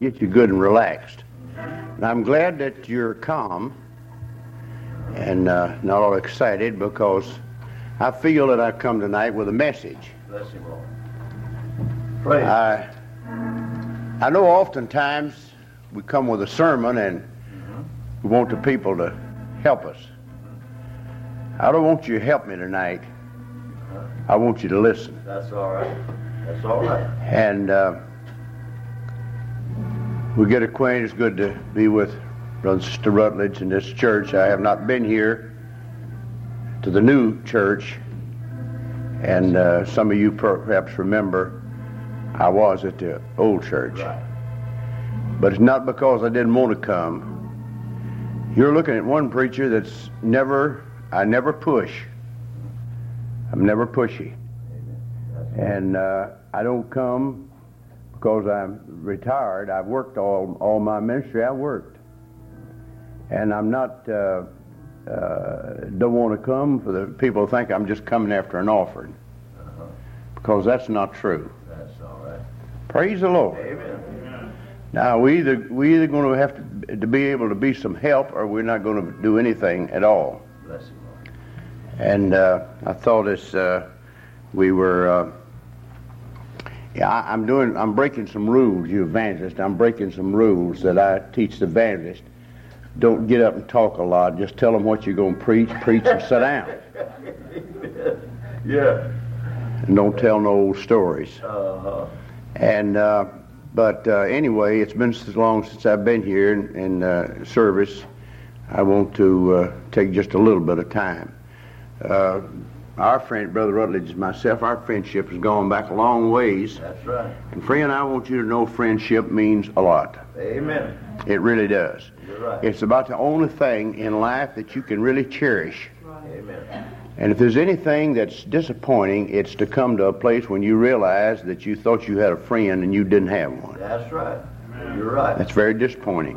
get you good and relaxed. And I'm glad that you're calm and not all excited, because I feel that I've come tonight with a message. Bless you, Lord. Praise. I know oftentimes we come with a sermon and we want the people to help us. I don't want you to help me tonight. I want you to listen. That's all right. That's all right. And we get acquainted. It's good to be with Brother and Sister Rutledge in this church. I have not been here to the new church, and some of you perhaps remember I was at the old church. Right. But it's not because I didn't want to come. You're looking at one preacher that's I never push. I'm never pushy. And I don't come because I'm retired. I've worked all my ministry. I've worked. And I'm not, don't want to come for the people who think I'm just coming after an offering. Because that's not true. That's all right. Praise the Lord. Amen. Now, we either going to have to be able to be some help, or we're not going to do anything at all. Bless you, Lord. And I thought as we were, I'm breaking some rules, you evangelist. I'm breaking some rules that I teach the evangelist. Don't get up and talk a lot. Just tell them what you're going to preach, and sit down. Yeah. And don't tell no old stories. Uh-huh. And but anyway, it's been so long since I've been here in service. I want to take just a little bit of time. Our friend, Brother Rutledge and myself, our friendship has gone back a long ways. That's right. And friend, I want you to know friendship means a lot. Amen. It really does. You're right. It's about the only thing in life that you can really cherish. Amen. And if there's anything that's disappointing, it's to come to a place when you realize that you thought you had a friend and you didn't have one. That's right. You're right. That's very disappointing.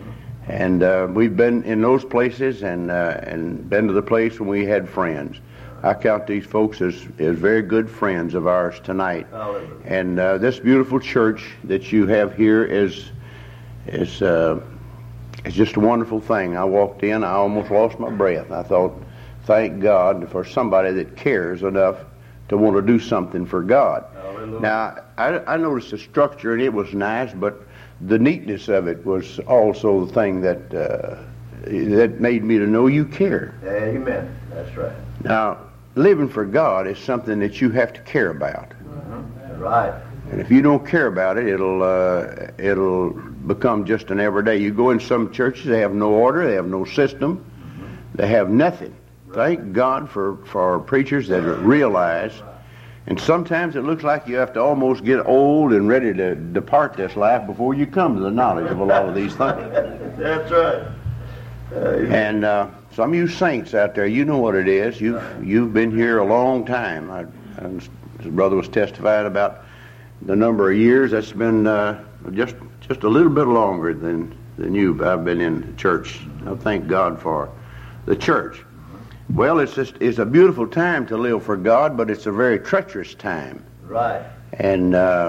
And we've been in those places and been to the place when we had friends. I count these folks as very good friends of ours tonight. Hallelujah. And this beautiful church that you have here is just a wonderful thing. I walked in, I almost lost my breath. I thought, thank God for somebody that cares enough to want to do something for God. Hallelujah. Now, I noticed the structure, and it was nice, but the neatness of it was also the thing that made me to know you care. Amen. That's right. Now, living for God is something that you have to care about. Mm-hmm. Right. And if you don't care about it, it'll become just an everyday. You go in some churches, they have no order, they have no system, they have nothing. Thank God for preachers that realize. And sometimes it looks like you have to almost get old and ready to depart this life before you come to the knowledge of a lot of these things. That's right. And some of you saints out there, you know what it is. You've been here a long time. His brother was testifying about the number of years. That's been just a little bit longer than you. I've been in the church. I thank God for the church. Well, it's a beautiful time to live for God, but it's a very treacherous time. Right. And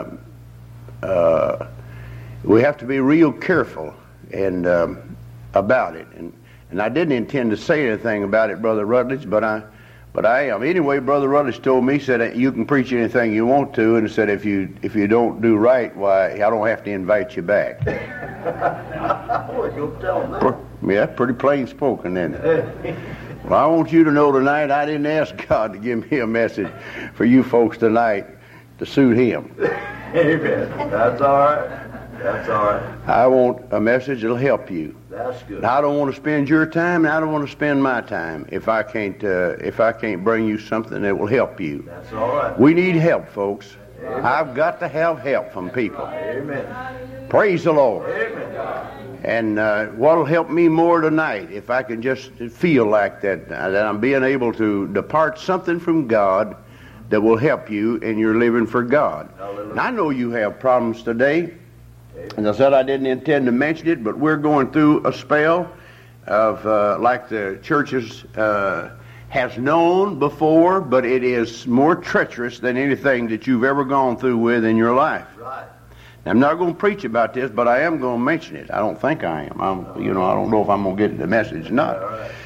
we have to be real careful and about it. And I didn't intend to say anything about it, Brother Rutledge, but I am. Anyway, Brother Rutledge told me, said, you can preach anything you want to, and said, if you don't do right, why, I don't have to invite you back. Well, you'll tell them that. Yeah, pretty plain spoken, isn't it? Well, I want you to know tonight, I didn't ask God to give me a message for you folks tonight to suit Him. Amen. That's all right. That's all right. I want a message that'll help you. That's good. And I don't want to spend your time, and I don't want to spend my time if I can't bring you something that will help you. That's all right. We need help, folks. Amen. I've got to have help from people. Amen. Praise the Lord. Amen. And what'll help me more tonight, if I can just feel like that I'm being able to depart something from God that will help you in your living for God. And I know you have problems today. As I said, I didn't intend to mention it, but we're going through a spell of like the churches has known before, but it is more treacherous than anything that you've ever gone through with in your life. Right. I'm not going to preach about this, but I am going to mention it. I don't think I am. I don't know if I'm going to get the message or not.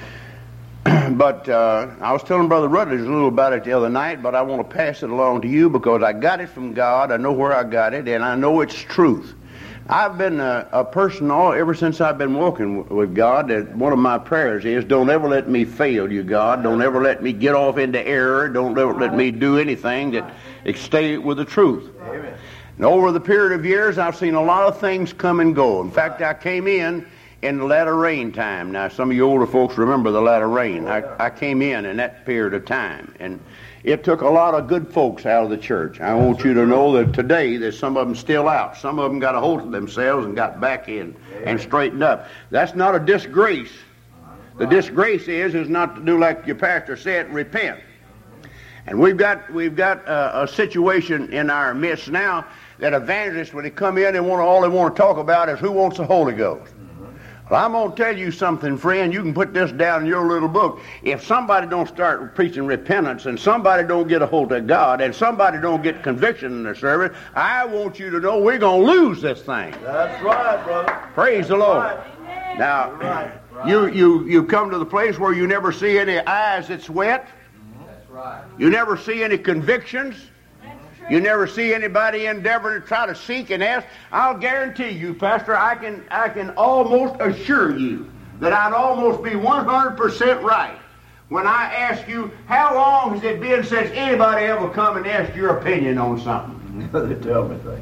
But I was telling Brother Rutledge a little about it the other night, but I want to pass it along to you because I got it from God. I know where I got it, and I know it's truth. I've been a person ever since I've been walking with God that one of my prayers is, don't ever let me fail you, God. Don't ever let me get off into error. Don't ever let me do anything that stay with the truth. Amen. And over the period of years, I've seen a lot of things come and go. In fact, I came in the latter rain time. Now, some of you older folks remember the latter rain. I came in that period of time, and it took a lot of good folks out of the church. I want you to know that today there's some of them still out. Some of them got a hold of themselves and got back in and straightened up. That's not a disgrace. The disgrace is not to do like your pastor said, repent. And we've got a situation in our midst now that evangelists, when they come in, all they want to talk about is who wants the Holy Ghost. Well, I'm going to tell you something, friend. You can put this down in your little book. If somebody don't start preaching repentance and somebody don't get a hold of God and somebody don't get conviction in their service, I want you to know we're going to lose this thing. That's right, brother. Praise the Lord. Right. Now, you come to the place where you never see any eyes that's wet. That's right. You never see any convictions. You never see anybody endeavoring to try to seek and ask. I'll guarantee you, Pastor, I can almost assure you that I'd almost be 100% right when I ask you, how long has it been since anybody ever come and asked your opinion on something? They tell me things.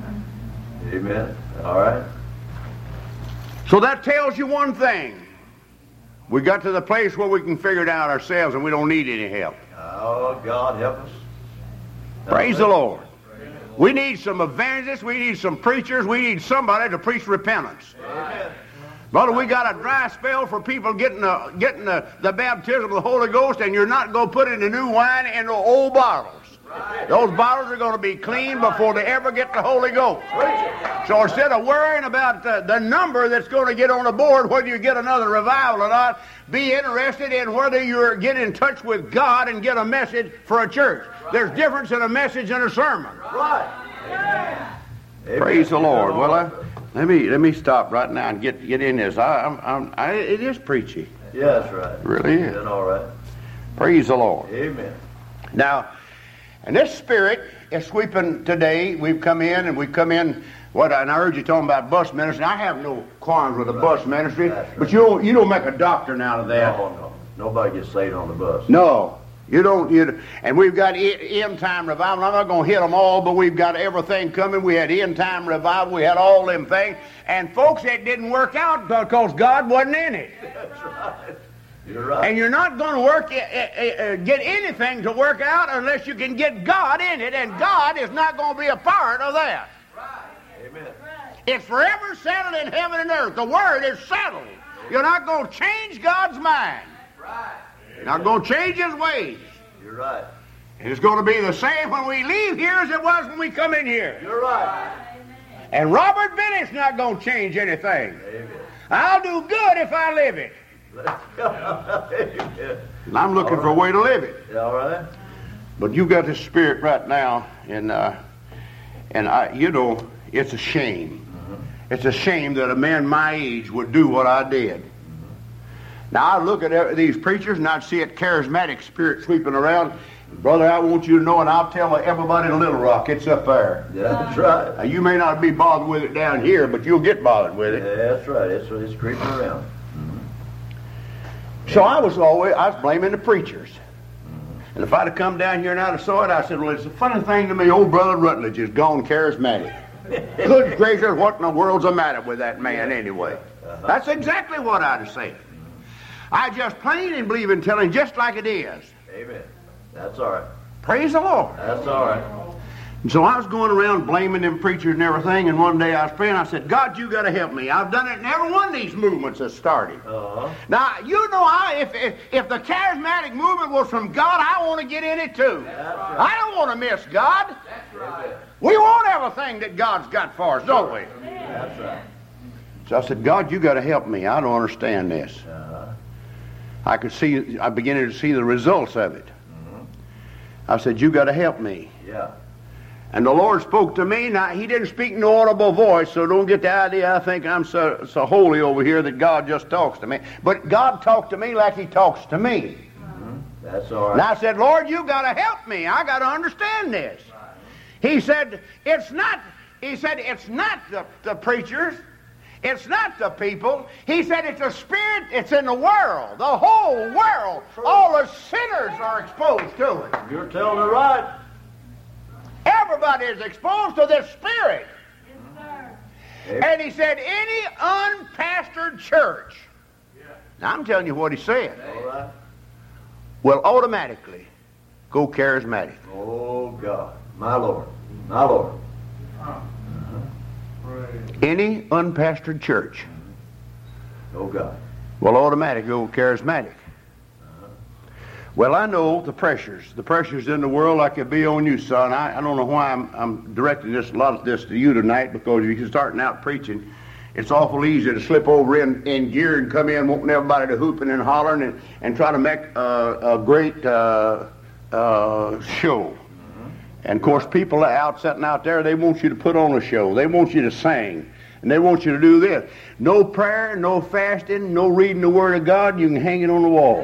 Amen. All right. So that tells you one thing. We got to the place where we can figure it out ourselves and we don't need any help. Oh, God help us. Praise the Lord. We need some evangelists. We need some preachers. We need somebody to preach repentance. Amen. Brother, we got a dry spell for people getting the baptism of the Holy Ghost, and you're not going to put any new wine in the old bottles. Right. Those bottles are going to be clean before they ever get the Holy Ghost. So instead of worrying about the number that's going to get on the board, whether you get another revival or not, be interested in whether you get in touch with God and get a message for a church. There's difference in a message and a sermon. Right. Amen. Praise the Lord. Well, let me stop right now and get in this. It is preachy. Yeah, that's right. It really is. That's all right. Praise the Lord. Amen. Now, and this spirit is sweeping today. We've come in. And I heard you talking about bus ministry. I have no qualms with the bus ministry, right. But you don't make a doctrine out of that. No. Nobody gets saved on the bus. No. You don't. And we've got end time revival. I'm not going to hit them all, but we've got everything coming. We had end time revival. We had all them things. And folks, it didn't work out because God wasn't in it. That's right. You're right. And you're not going to get anything to work out unless you can get God in it, and God is not going to be a part of that. Right. Amen. It's forever settled in heaven and earth. The Word is settled. You're not going to change God's mind. Right. You're not going to change His ways. You're right. And it's going to be the same when we leave here as it was when we come in here. You're right. And Robert Bennett's not going to change anything. Amen. I'll do good if I live it. And I'm looking for a way to live it. All right. But you got this spirit right now, and it's a shame. Mm-hmm. It's a shame that a man my age would do what I did. Mm-hmm. Now I look at these preachers and I'd see a charismatic spirit sweeping around. Brother, I want you to know, and I'll tell everybody in Little Rock, it's up there. Yeah, that's right. Now, you may not be bothered with it down here, but you'll get bothered with it. Yeah, that's right. It's creeping around. So I was blaming the preachers. And if I'd have come down here and I'd have saw it, I said, well, it's a funny thing to me, old Brother Rutledge is gone charismatic. Good gracious, what in the world's the matter with that man anyway? That's exactly what I'd have said. I just plain and believe in telling just like it is. Amen. That's all right. Praise the Lord. That's all right. And so I was going around blaming them preachers and everything, and one day I was praying, I said, God, you got to help me. I've done it in every one of these movements that started. Uh-huh. Now, if the charismatic movement was from God, I want to get in it too. Right. I don't want to miss God. That's right. We want everything that God's got for us, don't we? That's right. So I said, God, you got to help me. I don't understand this. Uh-huh. I'm beginning to see the results of it. Mm-hmm. I said, you got to help me. Yeah. And the Lord spoke to me. Now, he didn't speak in no audible voice, so don't get the idea I think I'm so holy over here that God just talks to me. But God talked to me like he talks to me. That's all right. And I said, Lord, you got to help me. I got to understand this. He said, it's not the preachers. It's not the people. He said it's a spirit. It's in the world. The whole world. All the sinners are exposed to it. You're telling it right. Everybody is exposed to this spirit. Amen. And he said, any unpastored church. Now, I'm telling you what he said. All right. Will automatically go charismatic. Oh, God. My Lord. My Lord. Any unpastored church Oh, God. will automatically go charismatic. Well, I know the pressures in the world like it be on you, son. I don't know why I'm directing a lot of this to you tonight, because if you're starting out preaching, it's awful easy to slip over in gear and come in wanting everybody to hooping and hollering and try to make a great show. And, of course, people out sitting out there, they want you to put on a show. They want you to sing. And they want you to do this. No prayer, no fasting, no reading the Word of God. You can hang it on the wall.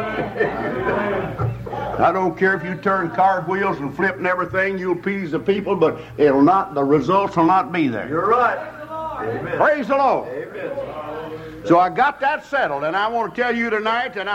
I don't care if you turn cartwheels and flip and everything. You'll appease the people, but the results will not be there. You're right. Amen. Praise the Lord. Amen. So I got that settled, and I want to tell you tonight that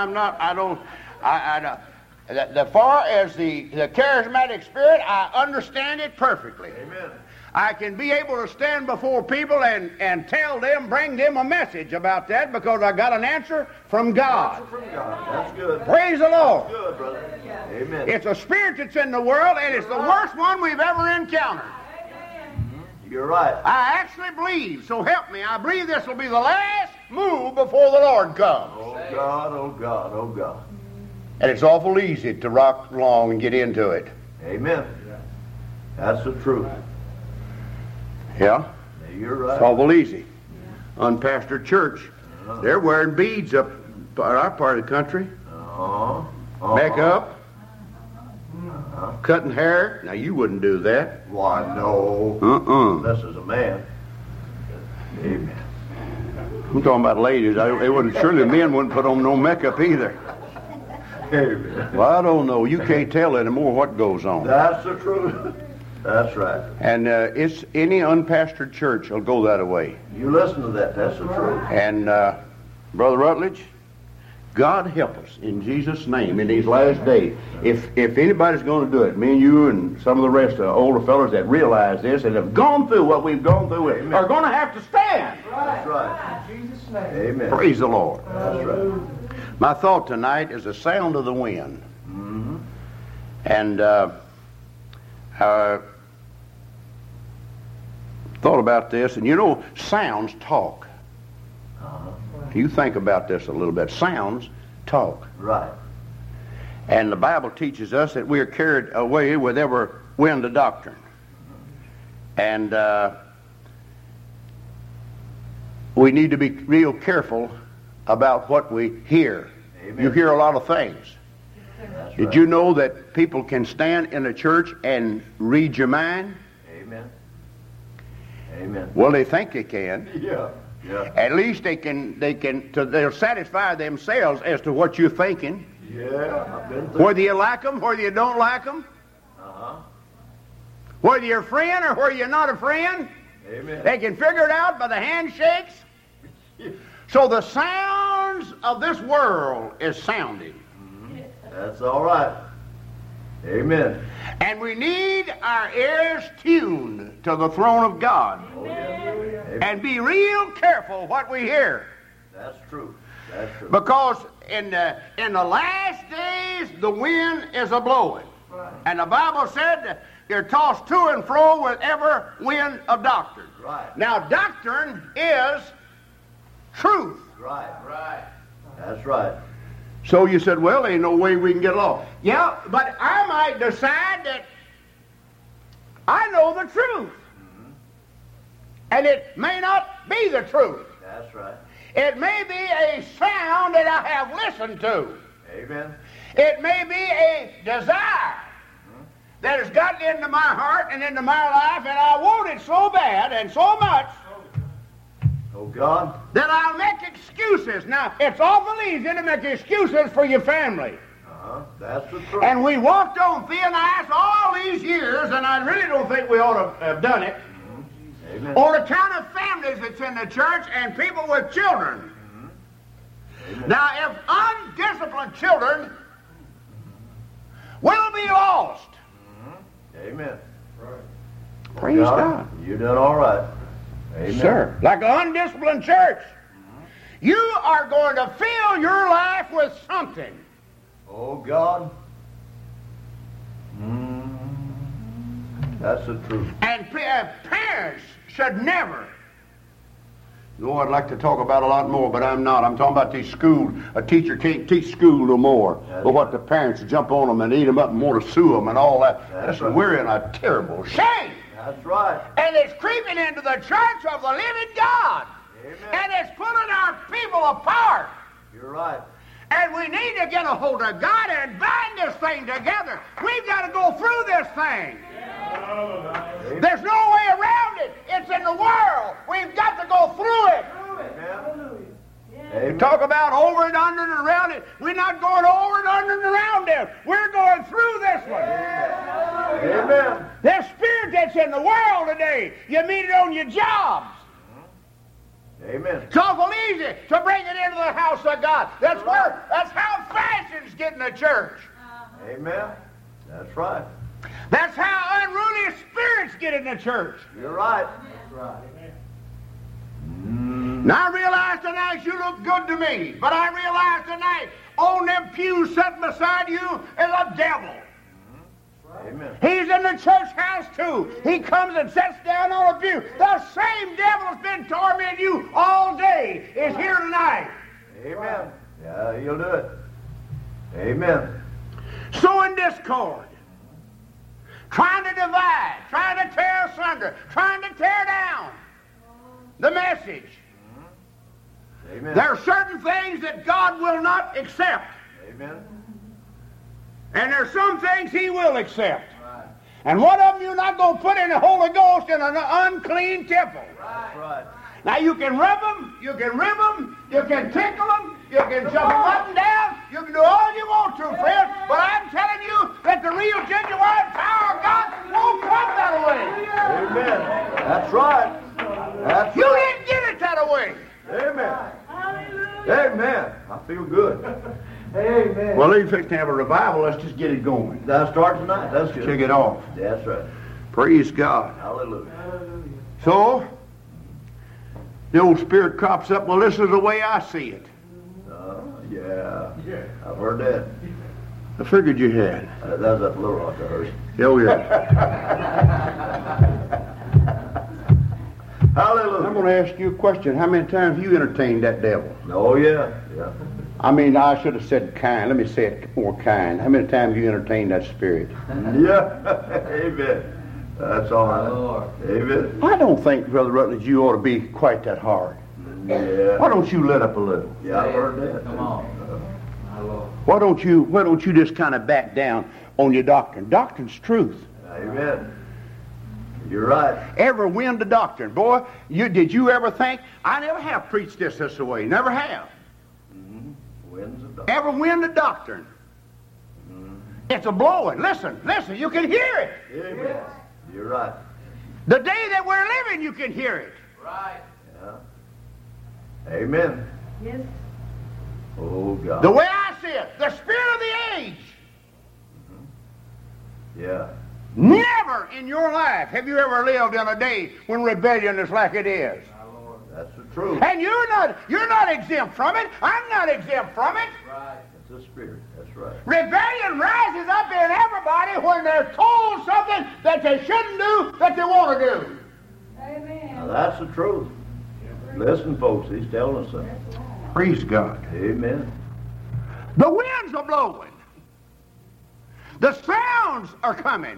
as far as the charismatic spirit, I understand it perfectly. Amen. I can be able to stand before people and tell them, bring them a message about that, because I got an answer from God. From God. That's good. Praise the Lord. That's good, brother. Amen. It's a spirit that's in the world, and it's the worst one we've ever encountered. You're right. I actually believe, so help me, I believe this will be the last move before the Lord comes. Oh, God, oh, God, oh, God. And it's awful easy to rock along and get into it. Amen. That's the truth. Yeah? You're right. It's awful easy. Unpastored church, they're wearing beads up in our part of the country. Makeup, cutting hair. Now, you wouldn't do that. Why, no. Unless as a man. Amen. I'm talking about ladies. Surely men wouldn't put on no makeup either. Amen. Well, I don't know. You can't tell anymore what goes on. That's the truth. That's right. And it's any unpastored church will go that way. You listen to that. That's the truth. And Brother Rutledge, God help us in Jesus' name in these last days. If anybody's going to do it, me and you and some of the rest of the older fellows that realize this and have gone through what we've gone through are going to have to stand. That's right. In Jesus' name. Amen. Praise the Lord. That's right. My thought tonight is the sound of the wind. Mm-hmm. And thought about this, and you know, sounds talk. You think about this a little bit. Sounds talk. Right. And the Bible teaches us that we are carried away with every wind of doctrine. And we need to be real careful about what we hear. Amen. You hear a lot of things. That's Did right. you know that people can stand in a church and read your mind? Amen. Amen. Well, they think they can. Yeah. Yeah. At least they'll satisfy themselves as to what you're thinking. Yeah. I've been through. Whether you like them, whether you don't like them. Whether you're a friend or whether you're not a friend. Amen. They can figure it out by the handshakes. So the sounds of this world is sounding. That's all right. Amen. And we need our ears tuned to the throne of God. Oh, yeah. Amen. And be real careful what we hear. That's true. That's true. Because in the last days, the wind is a-blowing. Right. And the Bible said you're tossed to and fro with every wind of doctrine. Right. Now, doctrine is truth. Right. Right. That's right. So you said, well, ain't no way we can get along. Yeah, but I might decide that I know the truth. And it may not be the truth. That's right. It may be a sound that I have listened to. Amen. It may be a desire that has gotten into my heart and into my life, and I want it so bad and so much Oh, God. that I'll make excuses. Now, it's awful easy to make excuses for your family. That's the truth. And we walked on thin ice all these years, and I really don't think we ought to have done it. Amen. Or the kind of families that's in the church and people with children. Now, if undisciplined children will be lost. Amen. Praise God. You done all right. Amen. Sir, like an undisciplined church, you are going to fill your life with something. Oh, God. That's the truth. And parents should never. No, I'd like to talk about a lot more, but I'm not. I'm talking about these schools. A teacher can't teach school no more. But what the parents jump on them and eat them up and want to sue them and all that. Listen, we're in a terrible shame. That's right. And it's creeping into the church of the living God. Amen. And it's pulling our people apart. You're right. And we need to get a hold of God and bind this thing together. We've got to go through this thing. There's no way around it. It's in the world. We've got to go through it. Amen. Talk about over and under and around it. We're not going over and under and around it. We're going through this one. Amen. There's spirit that's in the world today. You meet it on your jobs. Amen. It's awful easy to bring it into the house of God. That's how fashions get in the church. Amen. That's right. That's how unruly spirits get in the church. You're right. That's right. Now I realize tonight you look good to me, but I realize tonight on them pews sitting beside you is a devil. Amen. He's in the church house too. He comes and sits down on a pew. The same devil that's been tormenting you all day is here tonight. Amen. Yeah, he'll do it. Amen. Sowing discord. Trying to divide. Trying to tear asunder. Trying to tear down the message. Amen. There are certain things that God will not accept. Amen. And there are some things He will accept. Right. And one of them you're not going to put in the Holy Ghost in an unclean temple. That's right. Now you can rub them, you can rib them, you can tickle them, you can jump them up and down, you can do all you want to, friend. But I'm telling you that the real genuine power of God won't come that way. Amen. That's right. That's You right. didn't get it that way. Amen. Amen. I feel good. Amen. Well, if you can have a revival, let's just get it going. That'll start tonight. That's good. Check it off. That's right. Praise God. Hallelujah. So, the old spirit crops up. Well, this is the way I see it. Yeah. I've heard that. I figured you had. That was that little rock I heard. Oh, yeah. Hallelujah. I'm going to ask you a question. How many times have you entertained that devil? Oh, yeah. Yeah. I mean, I should have said kind. Let me say it more kind. How many times have you entertained that spirit? Yeah. Amen. That's all right. Lord. Amen. I don't think, Brother Rutledge, you ought to be quite that hard. Yeah. Why don't you let up a little? Yeah, I've heard that. Come on. Why don't you just kind of back down on your doctrine? Doctrine's truth. Amen. You're right. Ever win the doctrine. Boy, did you ever think, I never have preached this way. Never have. Wins the doctrine. Ever win the doctrine. It's a blowing. Listen, you can hear it. Amen. You're right. The day that we're living, you can hear it. Right. Yeah. Amen. Yes. Oh, God. The way I see it, the spirit of the age. Yeah. Never in your life have you ever lived in a day when rebellion is like it is. That's the truth. And you're not exempt from it. I'm not exempt from it. Right. It's the spirit. That's right. Rebellion rises up in everybody when they're told something that they shouldn't do that they want to do. Amen. Now, that's the truth. Listen, folks, he's telling us something. Praise God. Amen. The winds are blowing. The sounds are coming.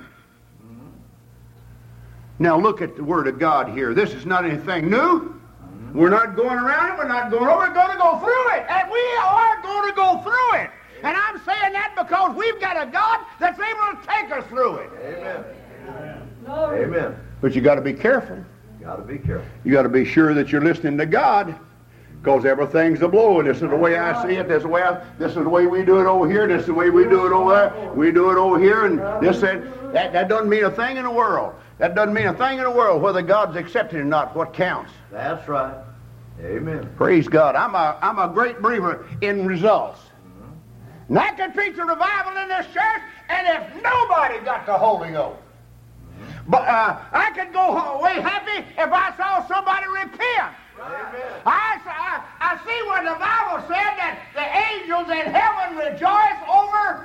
Now look at the Word of God here. This is not anything new. We're not going around it. We're not going over it. We're going to go through it. And we are going to go through it. And I'm saying that because we've got a God that's able to take us through it. Amen. Amen. But you got to be careful. Got to be careful. You got to be sure that you're listening to God, because everything's a blow. This is the way I see it. This is the way we do it over here. This is the way we do it over there. We do it over here, and that doesn't mean a thing in the world. That doesn't mean a thing in the world whether God's accepted or not. What counts? That's right. Amen. Praise God. I'm a great believer in results. And I can preach a revival in this church, and if nobody got the Holy Ghost. But I could go away happy if I saw somebody repent. Amen. I see where the Bible said that the angels in heaven rejoice over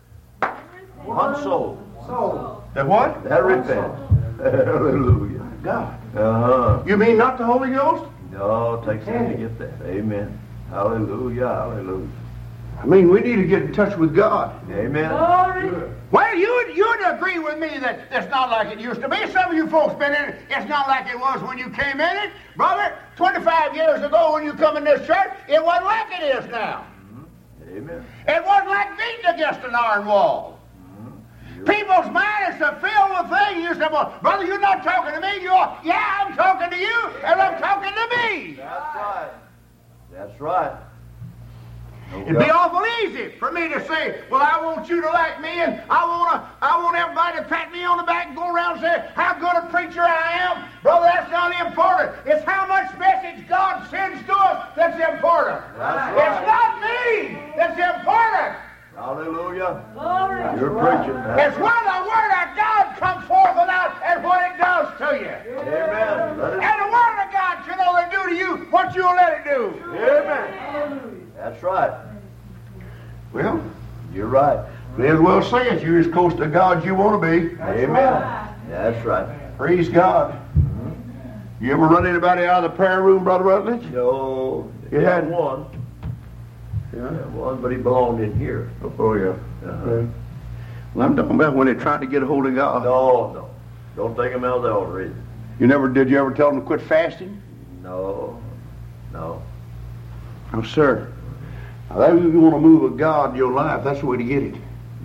One soul. the what? That repents. Hallelujah. God. You mean not the Holy Ghost? No, it takes time to get that. Amen. Hallelujah. Hallelujah. I mean, we need to get in touch with God. Amen. Well, you'd agree with me that it's not like it used to be. Some of you folks been in it. It's not like it was when you came in it. Brother, 25 years ago when you come in this church, it wasn't like it is now. Amen. It wasn't like beating against an iron wall. People's minds are filled with things. You say, well, brother, you're not talking to me. Yeah, I'm talking to you, and I'm talking to me. That's right. That's right. It'd be awful easy for me to say, well, I want you to like me, and I want everybody to pat me on the back and go around and say how good a preacher I am. Brother, that's not important. It's how much message God sends to us that's important. That's right. It's not me that's important. Hallelujah. Glory. You're preaching. It's when the Word of God comes forth and what it does to you. Amen. And the Word of God can only do to you what you'll let it do. Amen. That's right. Well, You're right. may as well say it. You're as close to God as you want to be. Amen. That's right. Praise God. You ever run anybody out of the prayer room, Brother Rutledge? No. You had one. Yeah. One, but he belonged in here. Oh, yeah. Uh-huh. Well, I'm talking about when they tried to get a hold of God. No. Don't take him out of the altar either. Did you ever tell them to quit fasting? No. No, sir. Now, that you want to move with God in your life, that's the way to get it.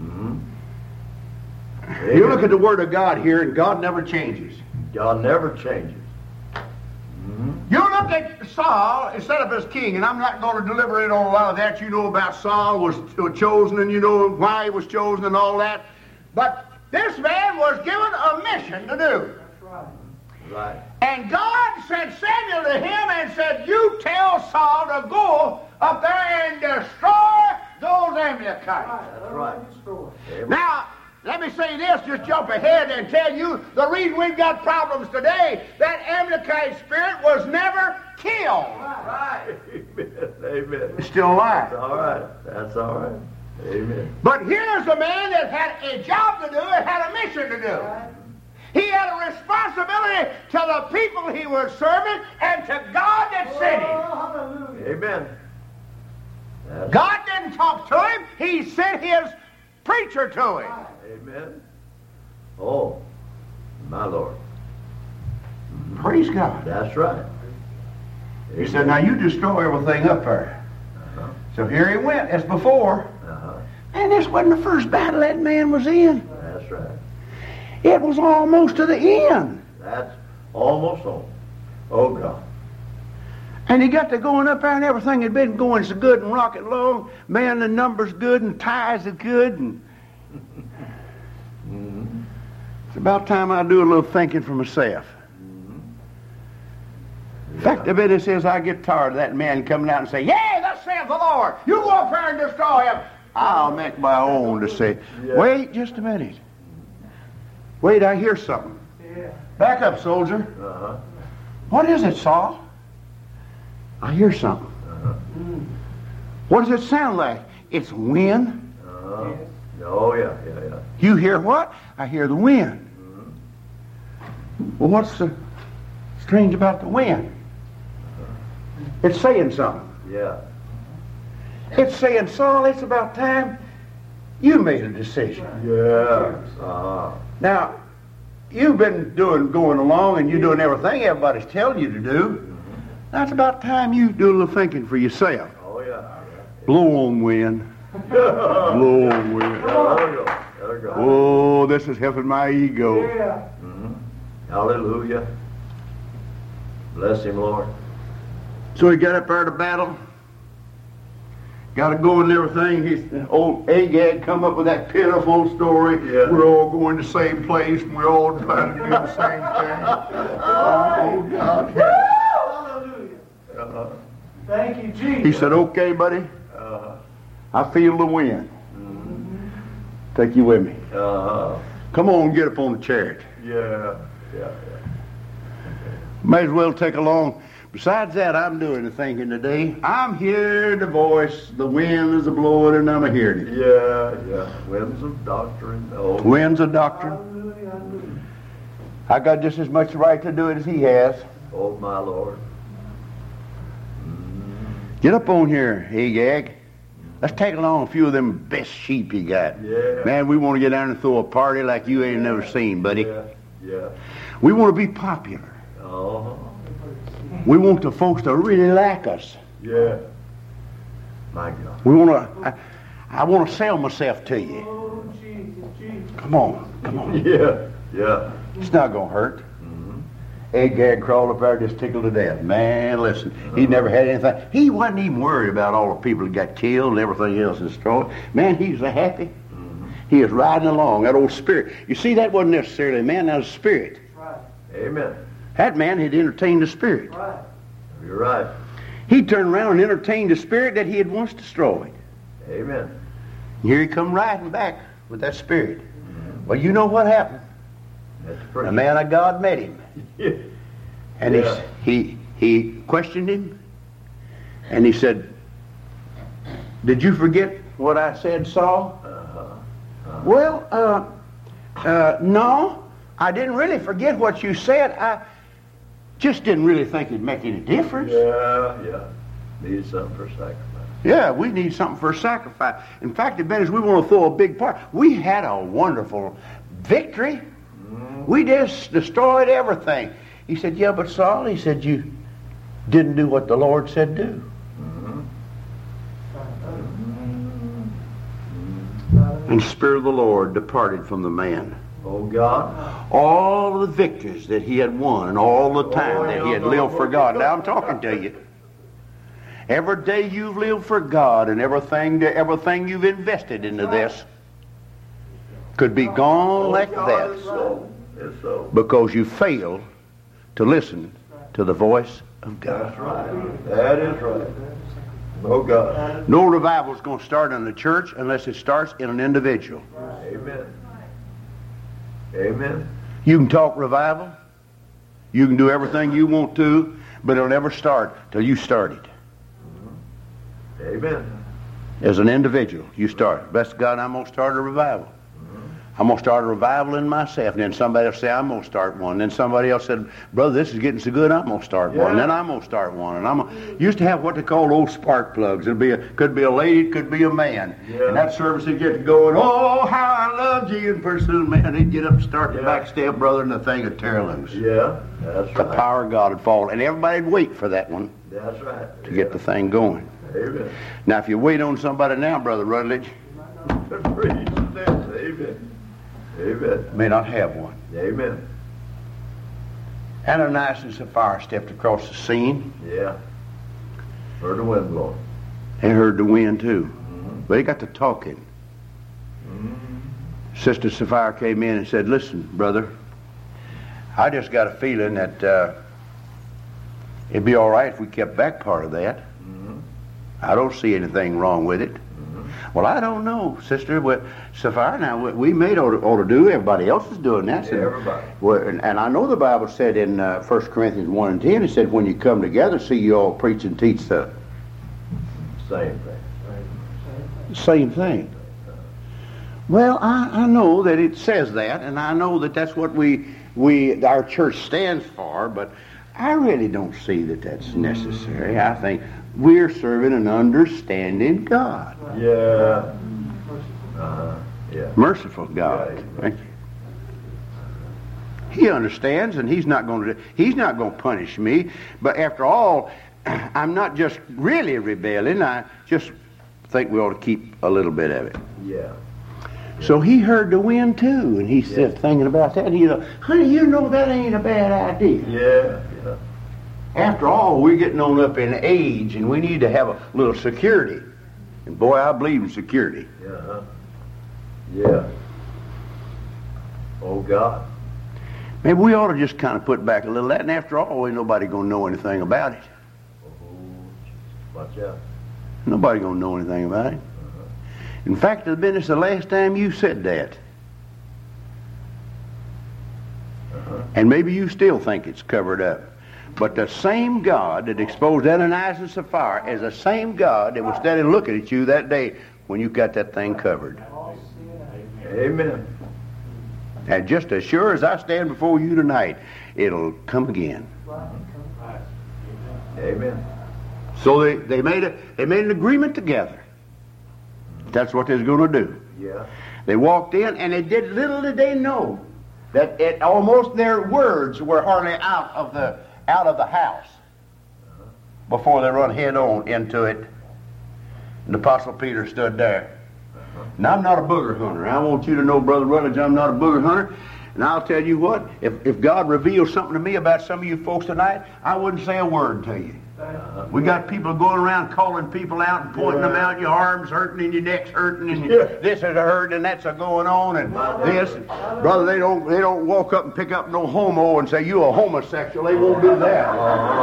You look at the Word of God here, and God never changes. God never changes. You look at Saul instead of his king, and I'm not going to deliver it on a lot of that. You know about Saul was chosen, and you know why he was chosen and all that. But this man was given a mission to do. That's right. Right. And God sent Samuel to him and said, you tell Saul to go up there and destroy those Amalekites. That's right. Amen. Now, let me say this, just jump ahead and tell you the reason we've got problems today, that Amalekite spirit was never killed. Right. Amen. It's still alive. That's all right. That's all right. Amen. But here's a man that had a job to do and had a mission to do. He had a responsibility to the people he was serving and to God that sent him. Amen. God didn't talk to him. He sent his preacher to him. Amen. Oh, my Lord. Praise God. That's right. He said, now you destroy everything up there. So here he went, as before. And this wasn't the first battle that man was in. That's right. It was almost to the end. That's almost home. Oh, God. And he got to going up there, and everything had been going so good and rocking along. Man, the numbers good and ties are good. And it's about time I do a little thinking for myself. In fact, I bet it says I get tired of that man coming out and say, "Yea, thus saith the Lord. You go up there and destroy him." I'll make my own to say, "Wait just a minute. Wait, I hear something. Back up, soldier. What is it, Saul? I hear something. What does it sound like? It's wind. Oh, yeah. You hear what? I hear the wind. Well, what's so strange about the wind? It's saying something. Yeah. It's saying, Saul, it's about time you made a decision. Yeah. Now, you've been going along and you're doing everything everybody's telling you to do. Now it's about time you do a little thinking for yourself. Oh, yeah. Blow on, wind. Glory. There you go. Oh, this is helping my ego. Yeah. Hallelujah. Bless him, Lord. So he got up there to battle. Got to go and everything. Old Agag come up with that pitiful story. Yeah. We're all going to the same place and we're all trying to do the same thing. Oh, God. Hallelujah. Thank you, Jesus. He said, okay, buddy. I feel the wind. Take you with me. Come on, get up on the chariot. Yeah. May as well take along. Besides that, I'm doing the thinking today. I'm hearing the voice. The wind is a-blowing and I'm a-hearing it. Yeah. Winds of doctrine. Oh. Winds of doctrine. Hallelujah. I got just as much right to do it as he has. Oh, my Lord. Get up on here, Agag. Let's take along a few of them best sheep you got. Yeah. Man, we want to get down and throw a party like you ain't never seen, buddy. Yeah. We want to be popular. Oh. We want the folks to really like us. Yeah. My God. We want to. I want to sell myself to you. Oh, Jesus. Come on. Yeah. It's not gonna hurt. Agag crawled up there just tickled to death. Man, listen, he never had anything. He wasn't even worried about all the people that got killed and everything else destroyed. Man, he was happy. He was riding along, that old spirit. You see, that wasn't necessarily a man, that was a spirit. Right. Amen. That man had entertained the spirit. Right. You're right. He turned around and entertained the spirit that he had once destroyed. Amen. And here he come riding back with that spirit. Well, you know what happened? That's The pretty. man of God met him. Yeah. And Yeah. he questioned him. And he said, did you forget what I said, Saul? Well, no, I didn't really forget what you said. I just didn't really think it'd make any difference. Yeah. Need something for sacrifice. Yeah, we need something for sacrifice. In fact, as we want to throw a big party. We had a wonderful victory. We just destroyed everything. He said, yeah, but Saul, he said, you didn't do what the Lord said do. And the Spirit of the Lord departed from the man. Oh, God. All the victories that he had won and all the time that he had lived for God. Now I'm talking to you. Every day you've lived for God and everything you've invested into this could be gone like that It's so. because you failed to listen to the voice of God. That's right. That is right. Oh, God. No revival is going to start in the church unless it starts in an individual. Amen. You can talk revival. You can do everything you want to, but it'll never start till you start it. Amen. As an individual, you start. Bless God, I'm going to start a revival. I'm going to start a revival in myself. And then somebody else say, I'm going to start one. And then somebody else said, brother, this is getting so good, I'm going to start one. And then I'm going to start one. And used to have what they call old spark plugs. Could be a lady, it could be a man. Yeah. And that service would get going, oh, how I love you. And pretty soon, man, they'd get up and start the back step, brother, and the thing would tear loose. Yeah, that's The right. power of God would fall. And everybody'd wait for that one That's right. to get the thing going. Amen. Now, if you wait on somebody now, Brother Rutledge, Praise the Lord. Amen. Amen. may not have one. Amen. Ananias and Sapphira stepped across the scene. Yeah. Heard the wind blowing. They heard the wind too. But they got to talking. Sister Sapphira came in and said, listen, brother, I just got a feeling that it'd be all right if we kept back part of that. I don't see anything wrong with it. Well, I don't know, sister. But Sapphira, now we made ought to do. Everybody else is doing that. Yeah, everybody. Well, and I know the Bible said in 1 Corinthians 1 and 10, it said when you come together, see you all preach and teach the Same thing. same thing. Well, I know that it says that, and I know that that's what our church stands for, but I really don't see that that's necessary. I think we're serving an understanding God. Yeah. Yeah. Merciful God. Yeah. Thank you. He understands, and He's not going to punish me. But after all, I'm not just really rebelling. think we ought to keep a little bit of it. Yeah. So he heard the wind too, and he said, thinking about that, honey, you know that ain't a bad idea. Yeah. After all, we're getting on up in age, and we need to have a little security. And boy, I believe in security. Yeah. Oh, God. Maybe we ought to just kind of put back a little of that, and after all, ain't nobody going to know anything about it. Watch out. Nobody going to know anything about it. In fact, it's been the last time you said that. And maybe you still think it's covered up. But the same God that exposed Ananias and Sapphira is the same God that was standing looking at you that day when you got that thing covered. Amen. And just as sure as I stand before you tonight, it'll come again. Amen. So they made an agreement together. That's what they was going to do. Yeah. They walked in, and they did little did they know that almost their words were hardly out of the house before they run head on into it. And the Apostle Peter stood there. Now, I'm not a booger hunter. I want you to know, Brother Rutledge, I'm not a booger hunter. And I'll tell you what, if God reveals something to me about some of you folks tonight, I wouldn't say a word to you. We got people going around calling people out and pointing them out. Your arms hurting and your neck's hurting and this is a hurting and that's a going on and this. Brother, they don't walk up and pick up no homo and say you a homosexual. They won't do that.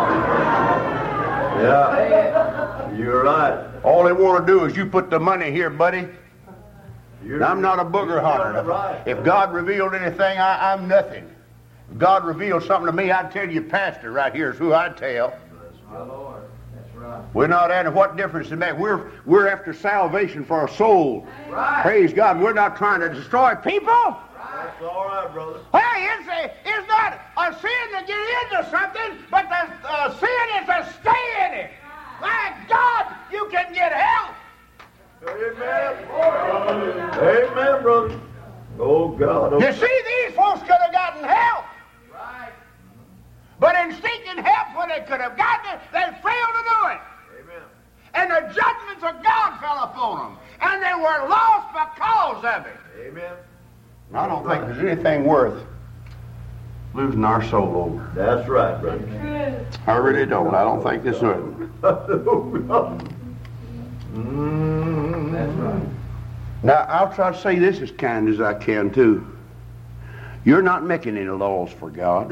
Yeah. You're right. All they want to do is you put the money here, buddy. I'm not a booger hunter. Right. If God revealed anything, I'm nothing. If God revealed something to me, I'd tell you, Pastor, right here is who I'd tell. My Lord. That's right. We're not after what difference it makes. We're after salvation for our soul. Right. Praise God. We're not trying to destroy people. Right. That's all right, brother. Hey, it's not a sin to get into something, but the sin is to stay in it. My God, you can get help. Amen. Amen, brother. Oh, God. Oh, You see, these folks could have gotten help. right. But in seeking help when they could have gotten it, they failed to do it. Amen. And the judgments of God fell upon them. And they were lost because of it. Amen. I don't think there's anything worth losing our soul over. That's right, brother. I really don't. I don't think this would. That's right. Now, I'll try to say this as kind as I can, too. You're not making any laws for God.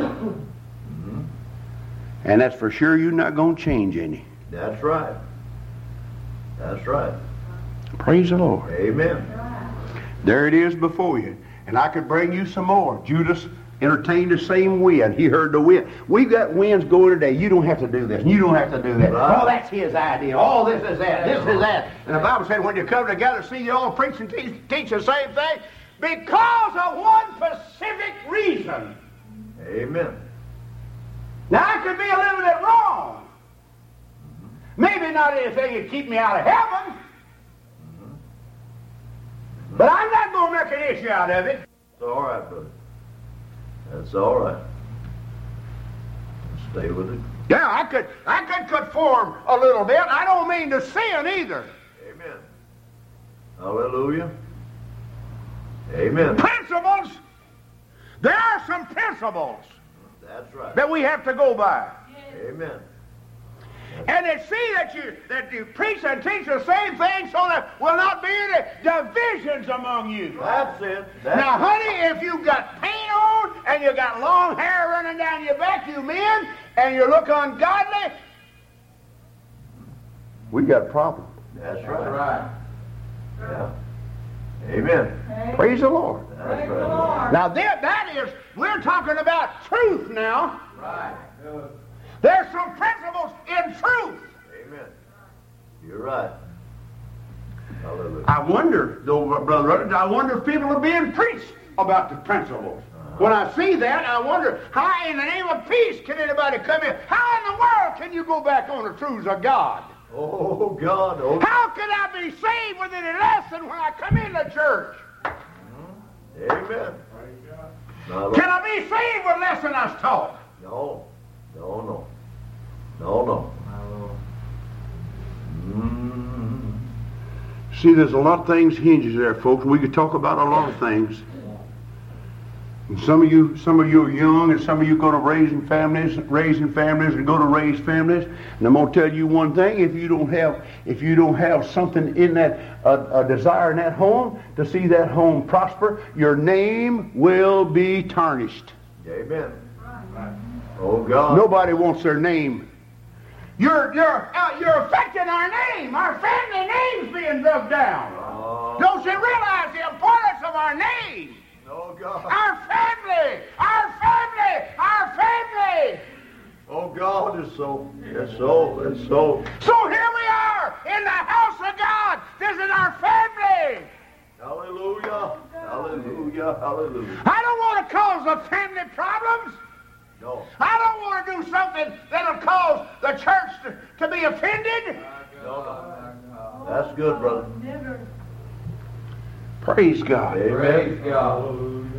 And that's for sure you're not going to change any. That's right. That's right. Praise the Lord. Amen. There it is before you. And I could bring you some more. Judas entertained the same wind. He heard the wind. We've got winds going today. You don't have to do this. You don't have to do that. Right. Oh, that's his idea. Oh, this is that. This is that. And the Bible said when you come together, see you all preach and teach the same thing because of one specific reason. Amen. Now, I could be a little bit wrong. Maybe not anything to keep me out of heaven. But I'm not going to make an issue out of it. It's all right, brother. That's all right. Stay with it. Yeah, I could conform a little bit. I don't mean to sin either. Amen. Hallelujah. Amen. Principles. There are some principles That's right. that we have to go by. Amen. And they see that you preach and teach the same thing so there will not be any divisions among you. That's it. That's Now, honey, if you've got paint on and you got long hair running down your back, you men, and you look ungodly, we got a problem. That's right. Yeah. Amen. Praise the Lord. That's right. Now, that is, we're talking about truth now. Right. There's some principles in truth. Amen. You're right. Hallelujah. I wonder, though, Brother Rutledge, I wonder if people are being preached about the principles. When I see that, I wonder, how in the name of peace can anybody come in? How in the world can you go back on the truths of God? Oh, God. Oh, How can I be saved with any less than when I come into church? Amen. No, Can I be saved with less than I was taught? no. No. See, there's a lot of things hinges there, folks. We could talk about a lot of things. And some of you are young, and some of you go to raising families, and go to raise families. And I'm going to tell you one thing: if you don't have something in that, a desire in that home to see that home prosper, your name will be tarnished. Amen. Oh God. Nobody wants their name. You're affecting our name. Our family name's being drugged down. Don't you realize the importance of our name? Oh God. Our family! Our family! Our family! Oh God, it's so. So here we are in the house of God. This is our family. Hallelujah. Hallelujah. Hallelujah. I don't want to cause the family problems. No. I don't want to do something that'll cause the church to be offended. No. That's good, brother. Praise God. Amen. Praise God.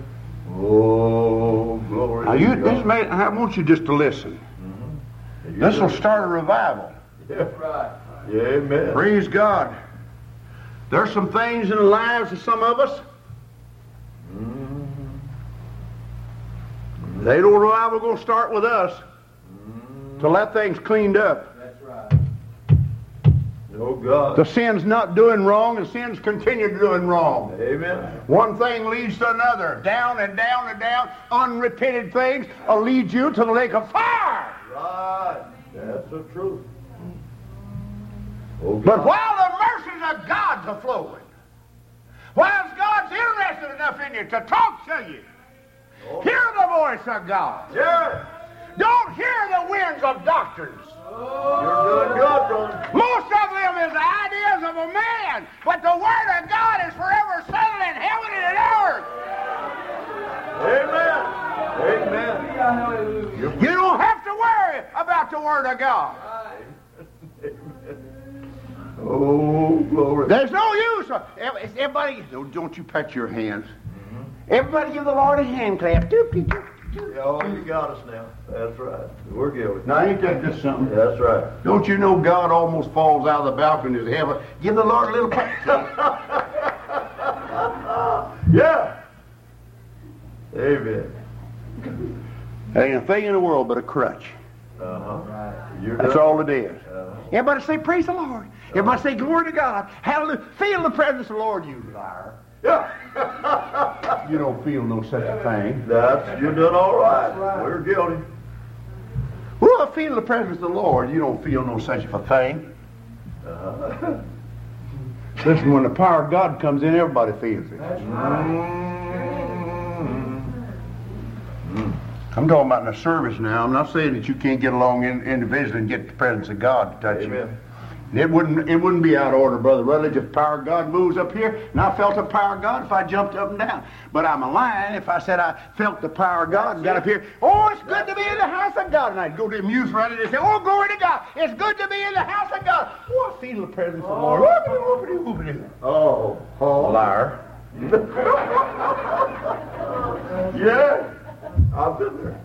Oh, glory. Now, I want you just to listen. Mm-hmm. This will start a revival. Yeah. Right. Yeah, amen. Praise God. There's some things in the lives of some of us. They don't know how we're going to start with us till that thing's cleaned up. That's right. Oh God. The sin's not doing wrong, the sin's continue doing wrong. Amen. One thing leads to another. Down and down and down. Unrepented things will lead you to the lake of fire. Right. That's the truth. Oh God. But while the mercies of God's are flowing, while God's interested enough in you to talk to you, hear the voice of God. Yeah. Don't hear the winds of doctrines. You're doing good, brother. Most of them is the ideas of a man, but the Word of God is forever settled in heaven and in earth. Amen. Amen. You don't have to worry about the Word of God. Oh, glory. There's no use. Everybody, don't you pat your hands. Everybody give the Lord a hand clap. Oh, you got us now. That's right. We're guilty. Now, ain't that just something? That's right. Don't you know God almost falls out of the balcony of heaven? Give the Lord a little pat. Yeah. Amen. There ain't a thing in the world but a crutch. Uh-huh. That's all it is. Uh-huh. Everybody say, praise the Lord. Everybody say, glory to God. Hallelujah. Feel the presence of the Lord, you liar. Yeah. You don't feel no such a thing. You're doing all right. We're guilty. Well, feel the presence of the Lord. You don't feel no such a thing. Uh-huh. Listen, when the power of God comes in, everybody feels it. I'm talking about in the service now. I'm not saying that you can't get along individually and get the presence of God to touch you. Amen. It wouldn't be out of order, Brother Rutledge, if the power of God moves up here, and I felt the power of God if I jumped up and down. But I'm a lying if I said I felt the power of God and got up here. Oh, it's good to be in the house of God. And I'd go to the youth Rutledge and say, oh, glory to God. It's good to be in the house of God. Oh, I feel the presence of the Lord. Oh, Liar. yeah. I've been there.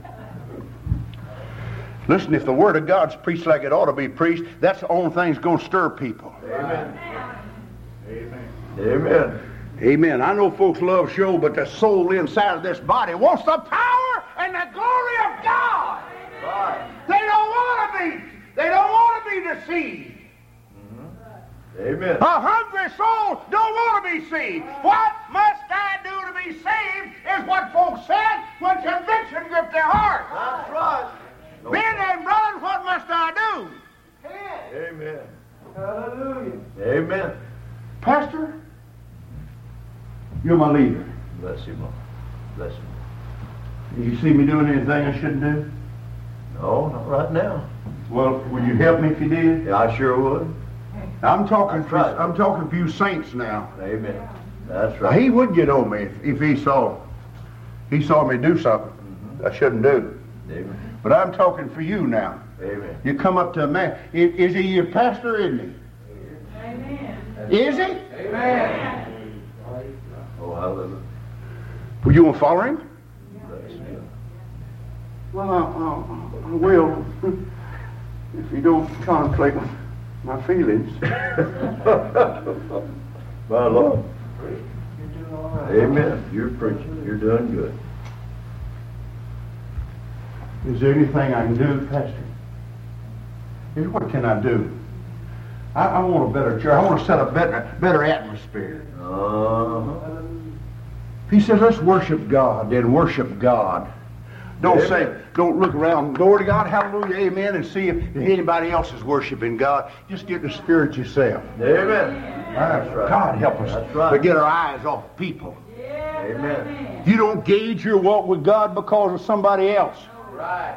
Listen, if the Word of God's preached like it ought to be preached, that's the only thing that's going to stir people. Amen. Amen. Amen. Amen. I know folks love show, but the soul inside of this body wants the power and the glory of God. Right. They don't want to be deceived. Mm-hmm. Amen. A hungry soul don't want to be saved. What must I do to be saved is what folks said when conviction gripped their heart. That's right. Men and brothers, what must I do? Amen. Hallelujah. Amen. Pastor, you're my leader. Bless you, Mom. Bless you. You see me doing anything I shouldn't do? No, not right now. Well, would you help me if you did? Yeah, I sure would. I'm talking That's right. I'm talking to you saints now. Amen. That's Now, right. he would get on me if he saw me do something I shouldn't do. Amen. But I'm talking for you now. Amen. You come up to a man. Is he your pastor, isn't he? Amen. Is he? Amen. Oh, hallelujah. Will you want to follow him? Bless you. Well, I will. If you don't contemplate my feelings. My Lord. You're doing all right. Amen. You're preaching. You're doing good. Is there anything I can do, Pastor? Here's what can I do? I want a better church. I want to set a better atmosphere. Uh-huh. He says, let's worship God, then worship God. Don't don't look around, glory to God, hallelujah, amen, and see if anybody else is worshiping God. Just get in the Spirit yourself. Amen. That's right. God help us That's right. to get our eyes off people. Amen. You don't gauge your walk with God because of somebody else. Right.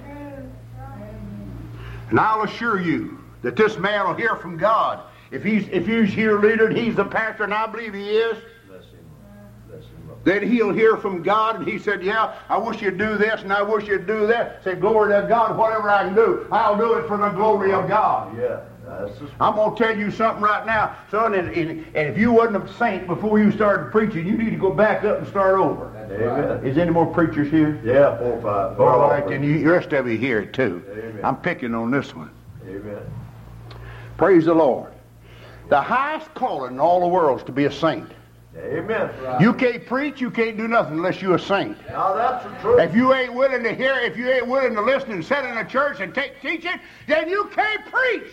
And I'll assure you that this man will hear from God. If he's here leader and he's the pastor, and I believe he is, Bless him. Bless him. then he'll hear from God. And he said, yeah, I wish you'd do this and I wish you'd do that. Say, glory to God, whatever I can do, I'll do it for the glory of God. Yeah. That's the I'm going to tell you something right now, son, and if you wasn't a saint before you started preaching, you need to go back up and start over. Amen. Is any more preachers here? Yeah, 4 or 5. All right, then the rest of you hear it too. Amen. I'm picking on this one. Amen. Praise the Lord. The highest calling in all the world is to be a saint. Amen. You can't preach, you can't do nothing unless you're a saint. Now that's the truth. If you ain't willing to hear, if you ain't willing to listen and sit in a church and take teaching, then you can't preach.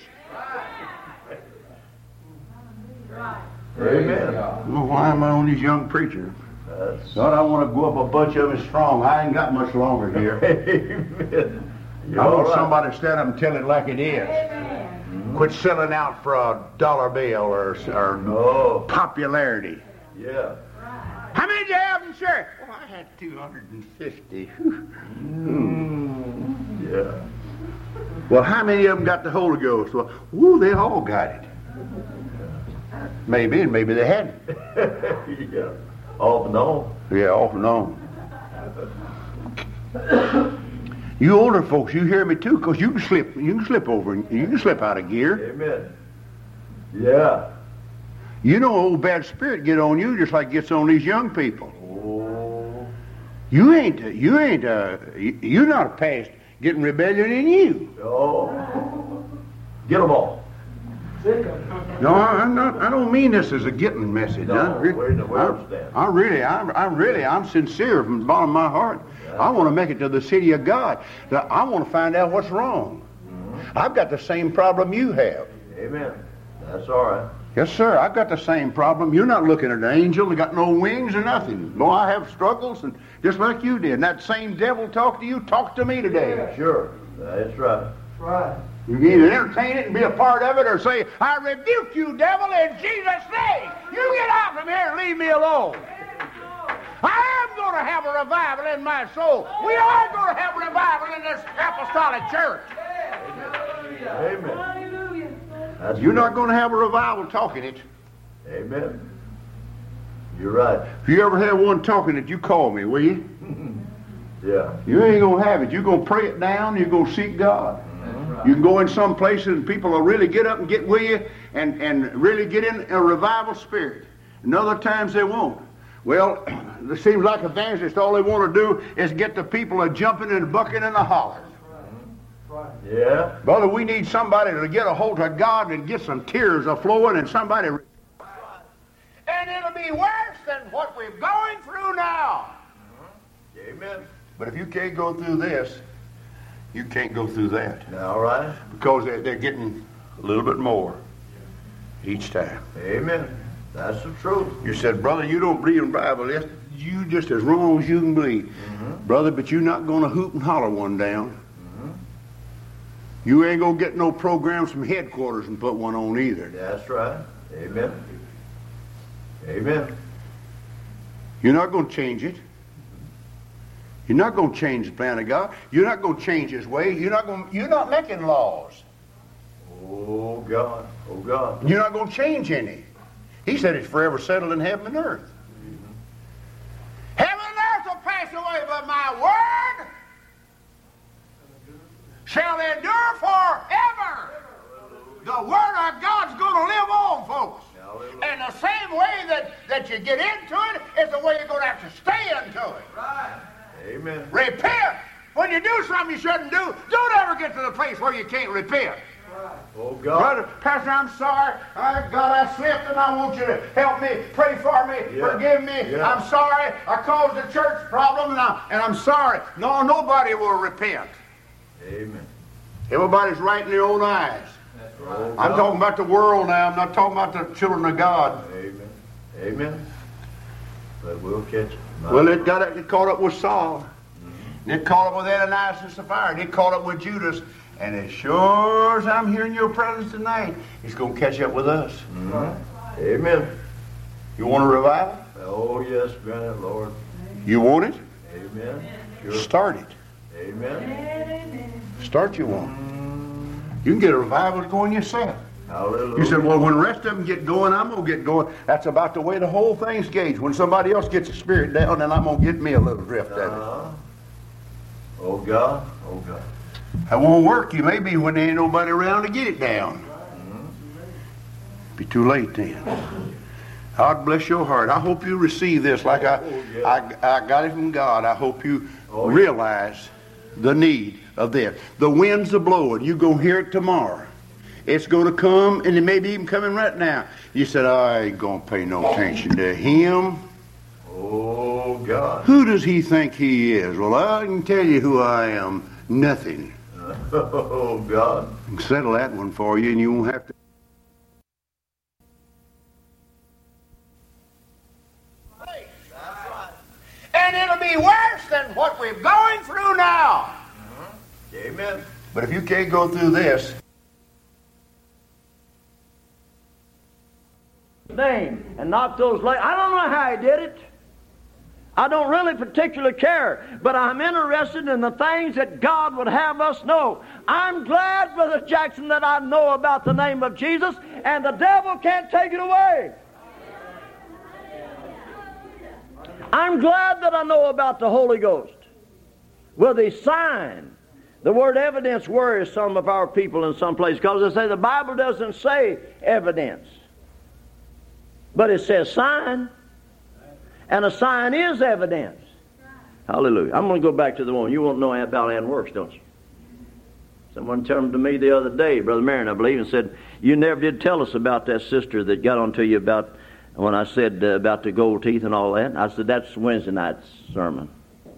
Amen. Well, why am I on these young preachers? That's God, I want to go up a bunch of them strong. I ain't got much longer here. Amen. You're I all want right. somebody to stand up and tell it like it is. Quit selling out for a dollar bill or Oh, popularity. yeah. How many did you have in church? Well, I had 250. Yeah. Well, how many of them got the Holy Ghost? Well, woo, they all got it. Maybe, and maybe they hadn't. Yeah. Off and on. Yeah, off and on. You older folks, you hear me too, because you can slip over, and you can slip out of gear. Amen. Yeah. You know, old bad spirit get on you just like it gets on these young people. Oh. You're not past getting rebellion in you. Oh. Get them all. No, I'm not. I don't mean this as a getting message. No, we understand. I'm sincere from the bottom of my heart. I want to make it to the city of God. I want to find out what's wrong. I've got the same problem you have. Amen. That's all right. Yes, sir. I've got the same problem. You're not looking at an angel that got no wings or nothing. No, I have struggles, and just like you did. And that same devil talked to you, talk to me today. Sure. That's right. That's right. You can either entertain it and be a part of it, or say, I rebuke you, devil, in Jesus' name. You get out from here and leave me alone. I am going to have a revival in my soul. We are going to have a revival in this apostolic church. Amen. Hallelujah. That's You're not going to have a revival talking it. Amen. You're right. If you ever have one talking it, you call me, will you? Yeah. You ain't going to have it. You're going to pray it down. You're going to seek God. You can go in some places and people will really get up and get with you and really get in a revival spirit. And other times they won't. Well, it seems like evangelists, all they want to do is get the people a jumping and bucking and a hollering. Yeah. Brother, we need somebody to get a hold of God and get some tears a-flowing and somebody... And it'll be worse than what we're going through now. Amen. But if you can't go through this, you can't go through that. All right. Because they're getting a little bit more each time. Amen. That's the truth. You said, brother, you don't believe in the Bible. Yes, you just as wrong as you can believe. Brother, but you're not going to hoop and holler one down. You ain't going to get no programs from headquarters and put one on either. That's right. Amen. Amen. You're not going to change it. You're not going to change the plan of God. You're not going to change His way. You're not making laws. Oh, God. Oh, God. You're not going to change any. He said it's forever settled in heaven and earth. Heaven and earth will pass away, but my word shall endure forever. The word of God's going to live on, folks. And the same way that you get into it is the way you're going to have to stay into it. Right. Amen. Repent. When you do something you shouldn't do, don't ever get to the place where you can't repent. Oh, God. Brother, Pastor, I'm sorry. God, I slipped and I want you to help me, pray for me, forgive me. Yeah. I'm sorry. I caused the church problem and I'm sorry. No, nobody will repent. Amen. Everybody's right in their own eyes. That's right. Oh, I'm God. talking about the world now. I'm not talking about the children of God. Amen. Amen. But we'll catch it. Well, it caught up with Saul. It caught up with Ananias and Sapphira. And it caught up with Judas. And as sure as I'm here in your presence tonight, it's going to catch up with us. Mm-hmm. Amen. You want a revival? Oh, yes, grant it, Lord. You want it? Amen. Sure. Start it. Amen. Start you one. You can get a revival going yourself. Hallelujah. You said, well, when the rest of them get going, I'm going to get going. That's about the way the whole thing's gauged. When somebody else gets the spirit down, then I'm going to get me a little drift at it. Oh, God. Oh, God. That won't work. You may be when there ain't nobody around to get it down. Be too late then. God bless your heart. I hope you receive this like I got it from God. I hope you realize the need of this. The winds are blowing. You're going to hear it tomorrow. It's going to come, and it may be even coming right now. You said, I ain't going to pay no attention to him. Oh, God. Who does he think he is? Well, I can tell you who I am. Nothing. Oh, God. I can settle that one for you, and you won't have to. And it'll be worse than what we're going through now. Amen. But if you can't go through this, Name and knock those legs. I don't know how he did it. I don't really particularly care, but I'm interested in the things that God would have us know. I'm glad, Brother Jackson, that I know about the name of Jesus, and the devil can't take it away. I'm glad that I know about the Holy Ghost. With a sign. The word evidence worries some of our people in some places, because they say the Bible doesn't say evidence. But it says sign. And a sign is evidence. Hallelujah. I'm going to go back to the woman. You won't know about Ann Works, don't you? Someone turned to me the other day, Brother Marion, I believe, and said, you never did tell us about that sister that got on to you about when I said about the gold teeth and all that. I said, that's Wednesday night's sermon.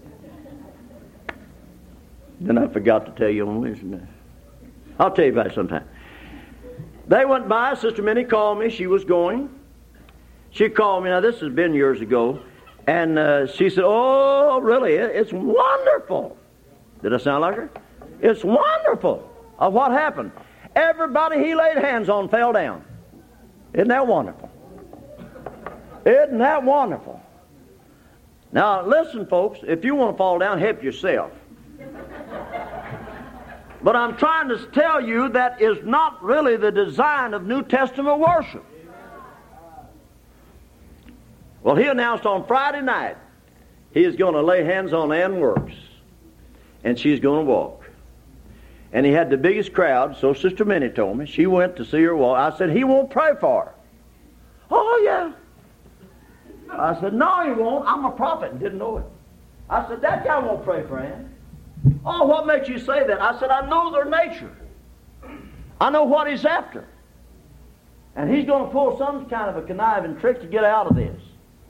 Then I forgot to tell you on Wednesday night. I'll tell you about it sometime. They went by. Sister Minnie called me. She was going. She called me. Now, this has been years ago. And she said, oh, really? It's wonderful. Did I sound like her? It's wonderful. What happened? Everybody he laid hands on fell down. Isn't that wonderful? Isn't that wonderful? Now, listen, folks. If you want to fall down, help yourself. But I'm trying to tell you that is not really the design of New Testament worship. Well, he announced on Friday night he is going to lay hands on Ann Works, and she's going to walk. And he had the biggest crowd, so Sister Minnie told me. She went to see her walk. I said, he won't pray for her. Oh, yeah. I said, no, he won't. I'm a prophet and didn't know it. I said, that guy won't pray for Ann. Oh, what makes you say that? I said, I know their nature. I know what he's after. And he's going to pull some kind of a conniving trick to get out of this.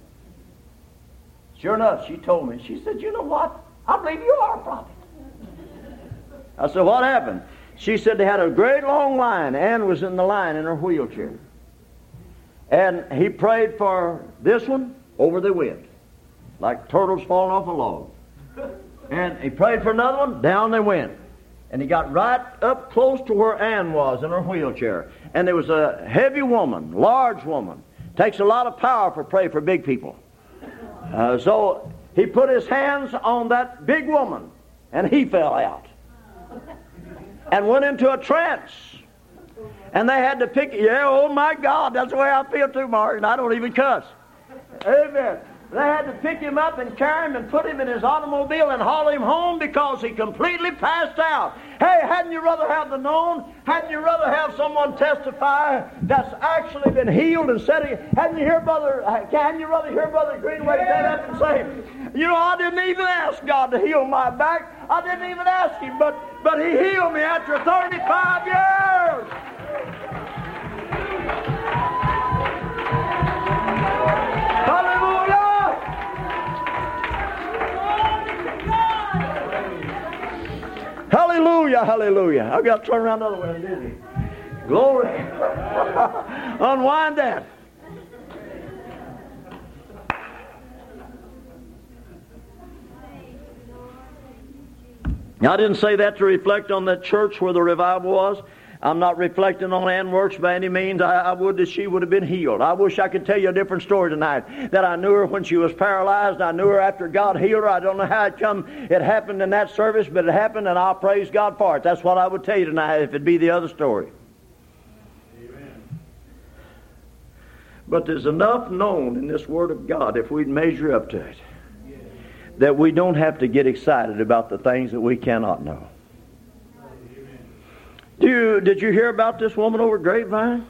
Sure enough, she told me. She said, you know what? I believe you are a prophet. I said, what happened? She said they had a great long line. Ann was in the line in her wheelchair. And he prayed for this one, over they went. Like turtles falling off a log. And he prayed for another one, down they went. And he got right up close to where Ann was in her wheelchair. And there was a heavy woman, large woman. Takes a lot of power to pray for big people. So he put his hands on that big woman, and he fell out. And went into a trance. And they had to pick, oh my God, that's the way I feel too, Martin. I don't even cuss. Amen. They had to pick him up and carry him and put him in his automobile and haul him home because he completely passed out. Hey, hadn't you rather have the known? Hadn't you rather have someone testify that's actually been healed and said, hadn't you rather hear Brother Greenway stand up and say, you know, I didn't even ask God to heal my back. I didn't even ask him, but he healed me after 35 years. Hallelujah, hallelujah. I've got to turn around the other way, didn't he? Glory. Unwind that. Now, I didn't say that to reflect on that church where the revival was. I'm not reflecting on Ann Works by any means. I would that she would have been healed. I wish I could tell you a different story tonight. That I knew her when she was paralyzed. I knew her after God healed her. I don't know how it happened in that service, but it happened, and I'll praise God for it. That's what I would tell you tonight if it'd be the other story. Amen. But there's enough known in this Word of God, if we'd measure up to it, that we don't have to get excited about the things that we cannot know. Did you hear about this woman over at Grapevine?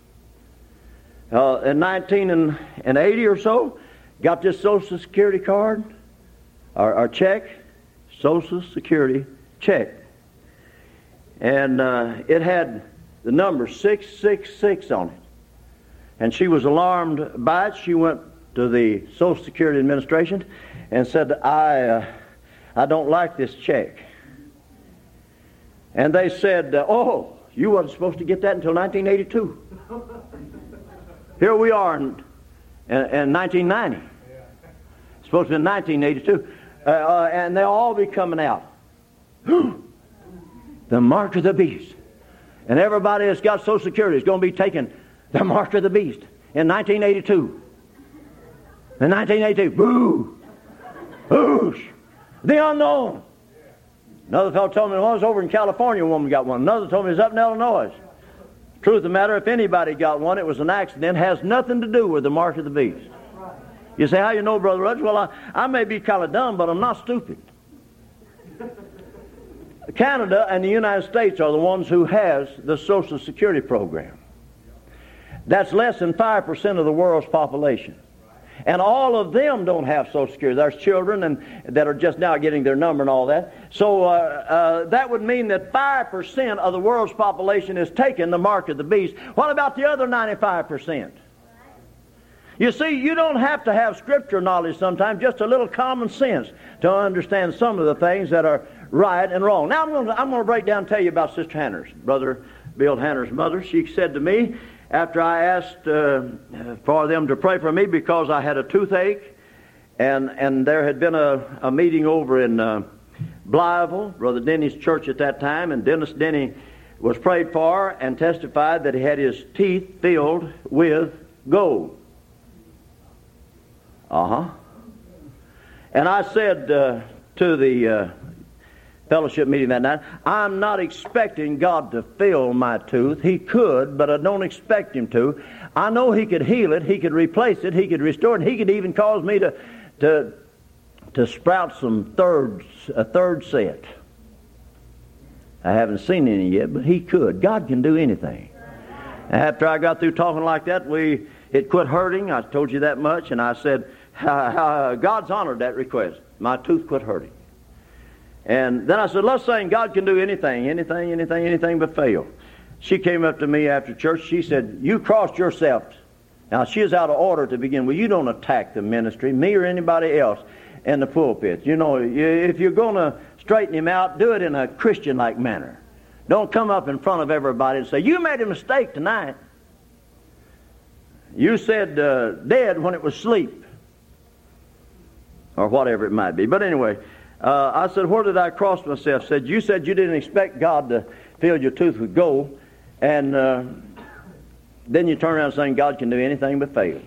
In 1980 or so, got this Social Security card, or check, Social Security check. And it had the number 666 on it. And she was alarmed by it. She went to the Social Security Administration and said, I don't like this check. And they said, oh, you wasn't supposed to get that until 1982. Here we are in 1990. It's supposed to be 1982. And they'll all be coming out. The mark of the beast. And everybody that's got Social Security is going to be taking the mark of the beast in 1982. In 1982. Boo! Boosh! The unknown. Another fellow told me, well, I was over in California, a woman got one. Another told me it was up in Illinois. Truth of the matter, if anybody got one, it was an accident. Has nothing to do with the mark of the beast. You say, how you know, Brother Rudge? Well, I may be kind of dumb, but I'm not stupid. Canada and the United States are the ones who has the Social Security program. That's less than 5% of the world's population. And all of them don't have Social Security. There's children that are just now getting their number and all that. So that would mean that 5% of the world's population is taking the mark of the beast. What about the other 95%? You see, you don't have to have scripture knowledge sometimes, just a little common sense to understand some of the things that are right and wrong. Now I'm going to break down and tell you about Sister Hanner's, Brother Bill Hanner's mother. She said to me, after I asked for them to pray for me because I had a toothache, and there had been a meeting over in Blytheville, Brother Denny's church at that time, and Dennis Denny was prayed for and testified that he had his teeth filled with gold. And I said to the fellowship meeting that night, I'm not expecting God to fill my tooth. He could, but I don't expect Him to. I know He could heal it, He could replace it, He could restore it, He could even cause me to sprout a third set. I haven't seen any yet, but He could. God can do anything. After I got through talking like that, it quit hurting. I told you that much, and I said, God's honored that request. My tooth quit hurting. And then I said, let's say God can do anything but fail. She came up to me after church. She said, you crossed yourself. Now, she is out of order to begin with. You don't attack the ministry, me or anybody else, in the pulpit. You know, if you're going to straighten him out, do it in a Christian-like manner. Don't come up in front of everybody and say, you made a mistake tonight. You said dead when it was sleep. Or whatever it might be. But anyway, I said, where did I cross myself? Said, you said you didn't expect God to fill your tooth with gold, and then you turn around saying God can do anything but fail.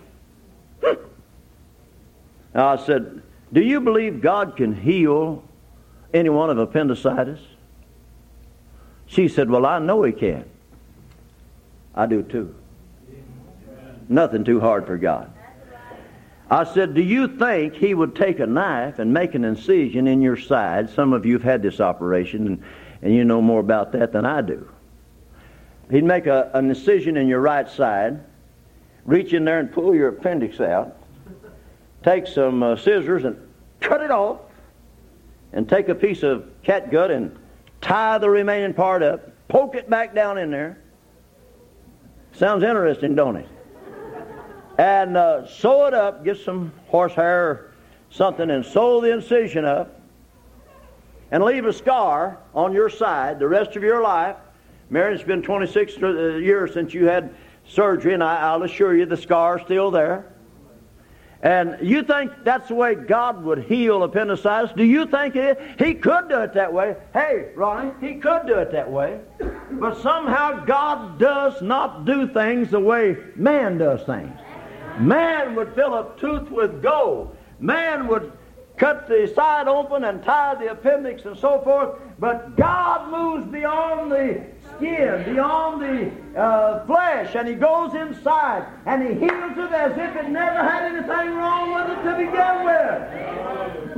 Now I said, do you believe God can heal anyone of appendicitis? She said, well, I know He can. I do too. Nothing too hard for God. I said, do you think He would take a knife and make an incision in your side? Some of you have had this operation, and you know more about that than I do. He'd make an incision in your right side, reach in there and pull your appendix out, take some scissors and cut it off, and take a piece of catgut and tie the remaining part up, poke it back down in there. Sounds interesting, don't it? And sew it up, get some horsehair or something and sew the incision up. and leave a scar on your side the rest of your life. Mary, it's been 26 years since you had surgery, and I'll assure you the scar's still there. And you think that's the way God would heal appendicitis? Do you think He could do it that way? Hey, Ronnie, He could do it that way. But somehow God does not do things the way man does things. Man would fill a tooth with gold. Man would cut the side open and tie the appendix and so forth. But God moves beyond the skin, beyond the flesh, and He goes inside and He heals it as if it never had anything wrong with it to begin with.